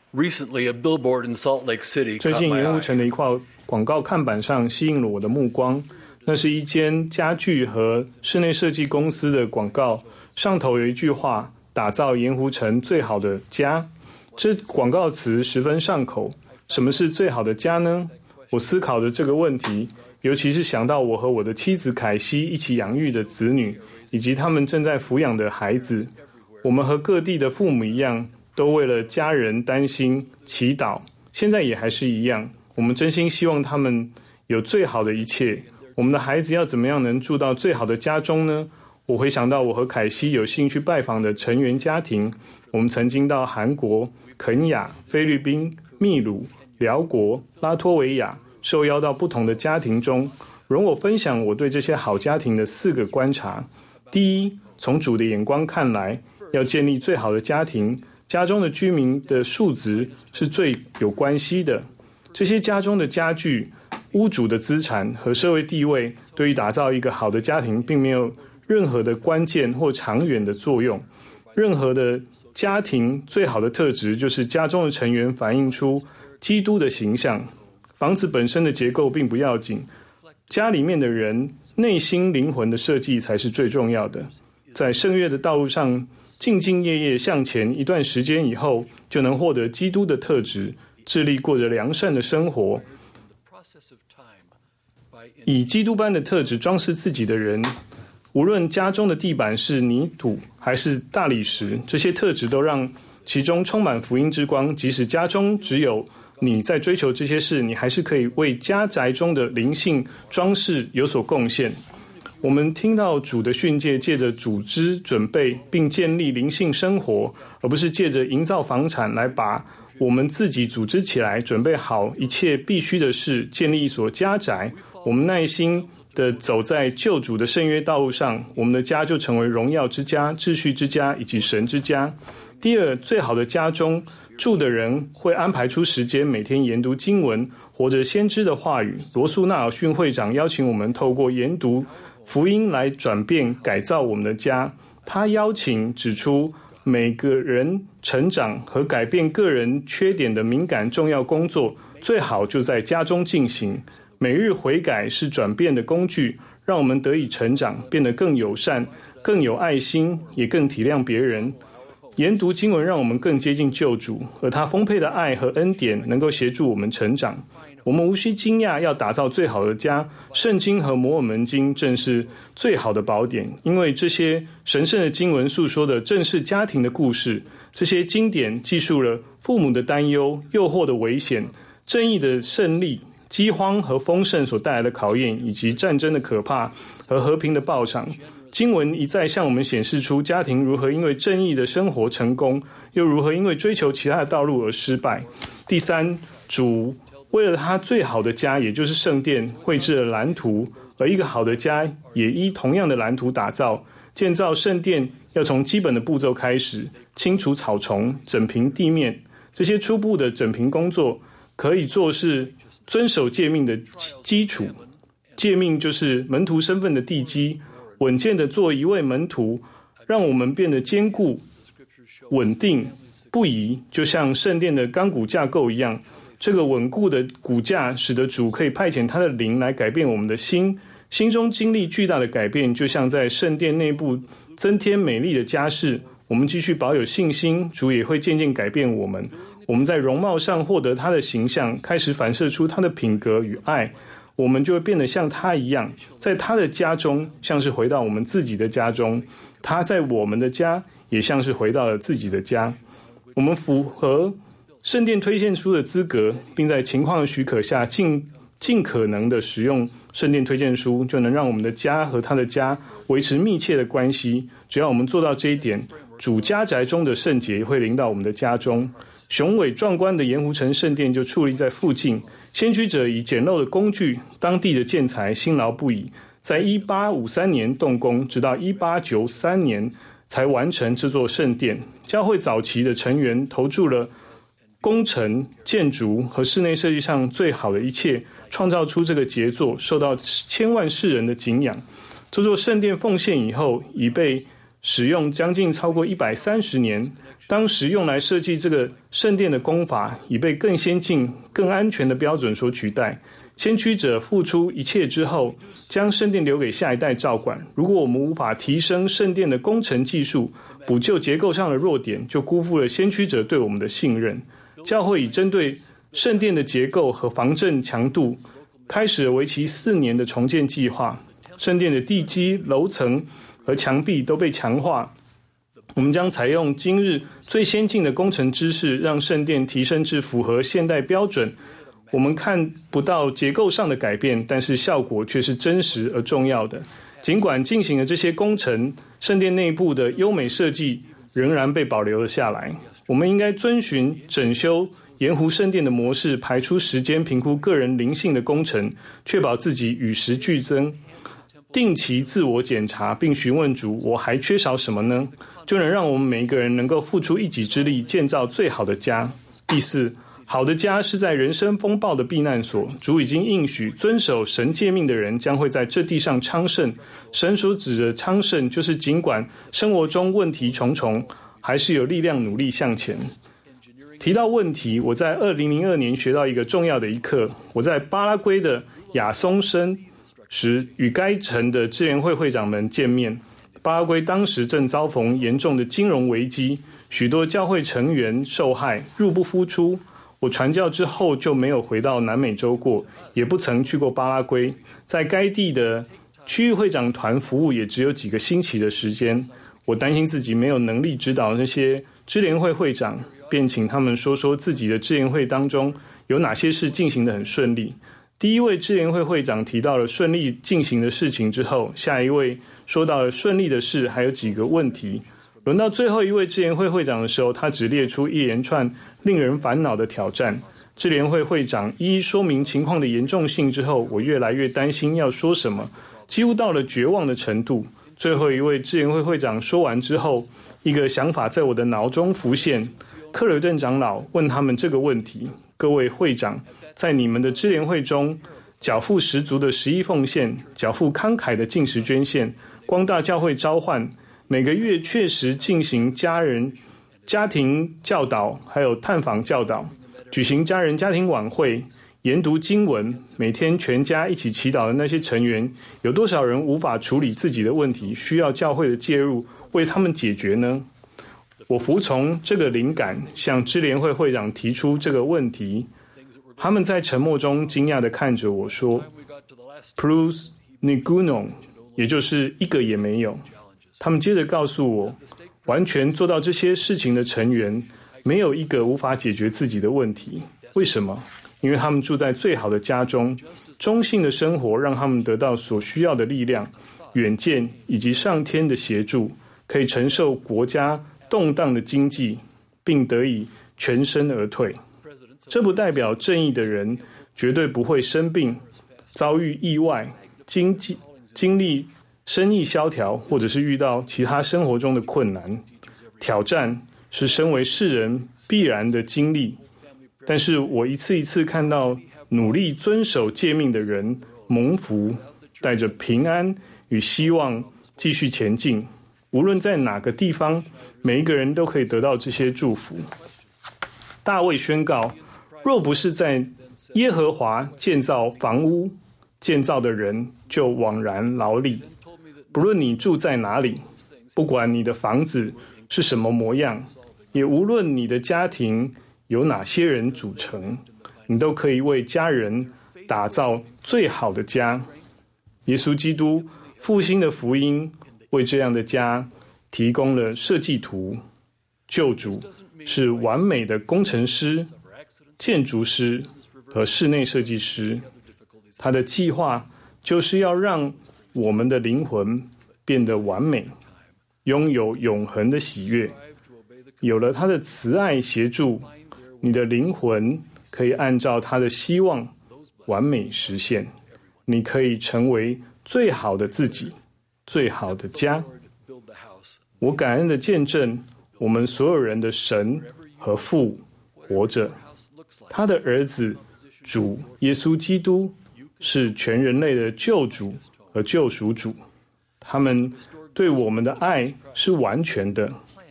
Recently, a billboard in Salt Lake City 最 caught 近 my 盐湖 eye. 城的一块广告看板上吸引了我的目光，那是一间家具和室内设计公司的广告，上头有一句话：打造盐湖城最好的家。这广告词十分上口。什么是最好的家呢？我思考着这个问题，尤其是想到我和我的妻子凯西一起养育的子女，以及他们正在抚养的孩子。我们和各地的父母一样，都为了家人担心、祈祷，现在也还是一样。我们真心希望他们有最好的一切。我们的孩子要怎么样能住到最好的家中呢？我回想到我和凯西有幸去拜访的成员家庭，我们曾经到韩国、肯亚、菲律宾、秘鲁、辽国、拉脱维亚，受邀到不同的家庭中。容我分享我对这些好家庭的4个观察。第一，从主的眼光看来，要建立最好的家庭，家中的居民的数值是最有关系的。这些家中的家具、屋主的资产和社会地位，对于打造一个好的家庭并没有任何的关键或长远的作用。任何的家庭最好的特质就是家中的成员反映出基督的形象。房子本身的结构并不要紧，家里面的人内心灵魂的设计才是最重要的。在圣乐的道路上兢兢业业向前一段时间以后，就能获得基督的特质，致力过着良善的生活。以基督般的特质装饰自己的人，无论家中的地板是泥土还是大理石，这些特质都让其中充满福音之光。即使家中只有你在追求这些事，你还是可以为家宅中的灵性装饰有所贡献。我们听到主的训诫，借着组织准备并建立灵性生活，而不是借着营造房产来把我们自己组织起来，准备好一切必须的事，建立一所家宅。我们耐心的走在救主的圣约道路上，我们的家就成为荣耀之家、秩序之家以及神之家。第二，最好的家中住的人会安排出时间，每天研读经文，活着先知的话语。罗素纳尔逊会长邀请我们透过研读福音来转变改造我们的家。他邀请指出每个人成长和改变个人缺点的敏感重要工作，最好就在家中进行。每日悔改是转变的工具，让我们得以成长，变得更友善、更有爱心，也更体谅别人。研读经文让我们更接近救主，而他丰沛的爱和恩典能够协助我们成长。我们无需惊讶要打造最好的家，圣经和摩尔门经正是最好的宝典，因为这些神圣的经文诉说的正是家庭的故事。这些经典记述了父母的担忧、诱惑的危险、正义的胜利、饥荒和丰盛所带来的考验，以及战争的可怕和和平的报偿。经文一再向我们显示出家庭如何因为正义的生活成功，又如何因为追求其他的道路而失败。第三，主为了他最好的家，也就是圣殿，绘制了蓝图，而一个好的家也依同样的蓝图打造。建造圣殿要从基本的步骤开始，清除草丛，整平地面。这些初步的整平工作可以做是遵守诫命的基础。诫命就是门徒身份的地基，稳健的做一位门徒，让我们变得坚固、稳定、不移，就像圣殿的钢骨架构一样。这个稳固的骨架使得主可以派遣他的灵来改变我们的心，心中经历巨大的改变，就像在圣殿内部增添美丽的家饰。我们继续保有信心，主也会渐渐改变我们。我们在容貌上获得他的形象，开始反射出他的品格与爱，我们就会变得像他一样，在他的家中像是回到我们自己的家中，他在我们的家也像是回到了自己的家。我们符合圣殿推荐书的资格，并在情况的许可下尽可能的使用圣殿推荐书，就能让我们的家和他的家维持密切的关系。只要我们做到这一点，主家宅中的圣洁会临到我们的家中。雄伟壮观的盐湖城圣殿就矗立在附近，先驱者以简陋的工具，当地的建材辛劳不已，在1853年动工，直到1893年才完成这座圣殿。教会早期的成员投注了工程、建筑和室内设计上最好的一切，创造出这个杰作，受到千万世人的敬仰。这座圣殿奉献以后，已被使用将近超过130年。 当时用来设计这个圣殿的工法已被更先进、更安全的标准所取代。先驱者付出一切之后，将圣殿留给下一代照管。如果我们无法提升圣殿的工程技术，补救结构上的弱点，就辜负了先驱者对我们的信任。教会已针对圣殿的结构和防震强度，开始了为期4年的重建计划。圣殿的地基、楼层和墙壁都被强化。我们将采用今日最先进的工程知识，让圣殿提升至符合现代标准。我们看不到结构上的改变，但是效果却是真实而重要的。尽管进行了这些工程，圣殿内部的优美设计仍然被保留了下来。我们应该遵循整修盐湖圣殿的模式，排出时间评估个人灵性的工程，确保自己与时俱增，定期自我检查，并询问主：我还缺少什么呢？就能让我们每一个人能够付出一己之力，建造最好的家。第四，好的家是在人生风暴的避难所。主已经应许，遵守神诫命的人将会在这地上昌盛。神所指的昌盛，就是尽管生活中问题重重，还是有力量努力向前。提到问题，我在2002年学到一个重要的一课。我在巴拉圭的亚松森时，与该城的支联会会长们见面。巴拉圭当时正遭逢严重的金融危机，许多教会成员受害，入不敷出。我传教之后就没有回到南美洲过，也不曾去过巴拉圭。在该地的区域会长团服务也只有几个星期的时间。我担心自己没有能力指导那些支联会会长，便请他们说说自己的支联会当中有哪些事进行得很顺利。第一位支联会会长提到了顺利进行的事情之后，下一位说到了顺利的事还有几个问题。轮到最后一位支联会会长的时候，他只列出一连串令人烦恼的挑战。支联会会长一一说明情况的严重性之后，我越来越担心要说什么，几乎到了绝望的程度。最后一位支联会会长说完之后，一个想法在我的脑中浮现。克雷顿长老问他们这个问题：各位会长，在你们的支联会中，缴付十足的十一奉献，缴付慷慨的进食捐献，光大教会召唤，每个月确实进行家庭教导，还有探访教导，举行家庭晚会，研读经文，每天全家一起祈祷的那些成员，有多少人无法处理自己的问题，需要教会的介入为他们解决呢？我服从这个灵感，向支联会会长提出这个问题。他们在沉默中惊讶地看着我说 Plus Niguno， 也就是一个也没有。他们接着告诉我，完全做到这些事情的成员没有一个无法解决自己的问题。为什么？因为他们住在最好的家中，中性的生活让他们得到所需要的力量、远见以及上天的协助，可以承受国家动荡的经济，并得以全身而退。这不代表正义的人绝对不会生病、遭遇意外、经历生意萧条，或者是遇到其他生活中的困难。挑战是身为世人必然的经历，但是我一次一次看到努力遵守诫命的人蒙福，带着平安与希望继续前进。无论在哪个地方，每一个人都可以得到这些祝福。大卫宣告，若不是在耶和华建造房屋，建造的人就枉然劳力。不论你住在哪里，不管你的房子是什么模样，也无论你的家庭由哪些人组成，你都可以为家人打造最好的家。耶稣基督复兴的福音为这样的家提供了设计图。救主是完美的工程师、建筑师和室内设计师，他的计划就是要让我们的灵魂变得完美，拥有永恒的喜悦。有了他的慈爱协助，你的灵魂可以按照他的希望完美实现。你可以成为最好的自己，最好的家。我感恩的见证，我们所有人的神和父活着，他的儿子主耶稣基督是全人类的救主和救赎主。他们对我们的爱是完全的。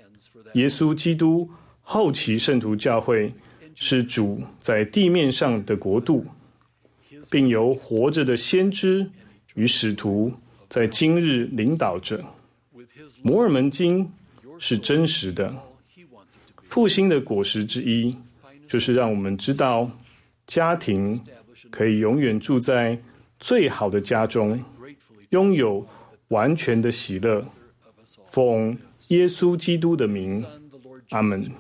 耶稣基督后期圣徒教会是主在地面上的国度，并由活着的先知与使徒在今日领导着。摩尔门经是真实的，复兴的果实之一，就是让我们知道家庭可以永远住在最好的家中，拥有完全的喜乐。奉耶稣基督的名，阿门。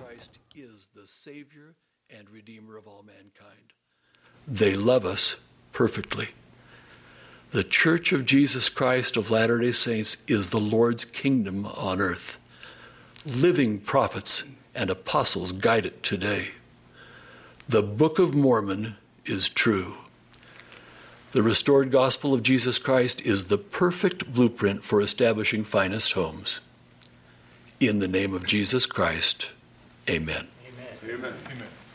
They love us perfectly. The Church of Jesus Christ of Latter-day Saints is the Lord's kingdom on earth. Living prophets and apostles guide it today. The Book of Mormon is true. The restored gospel of Jesus Christ is the perfect blueprint for establishing finest homes. In the name of Jesus Christ, amen. Amen. Amen.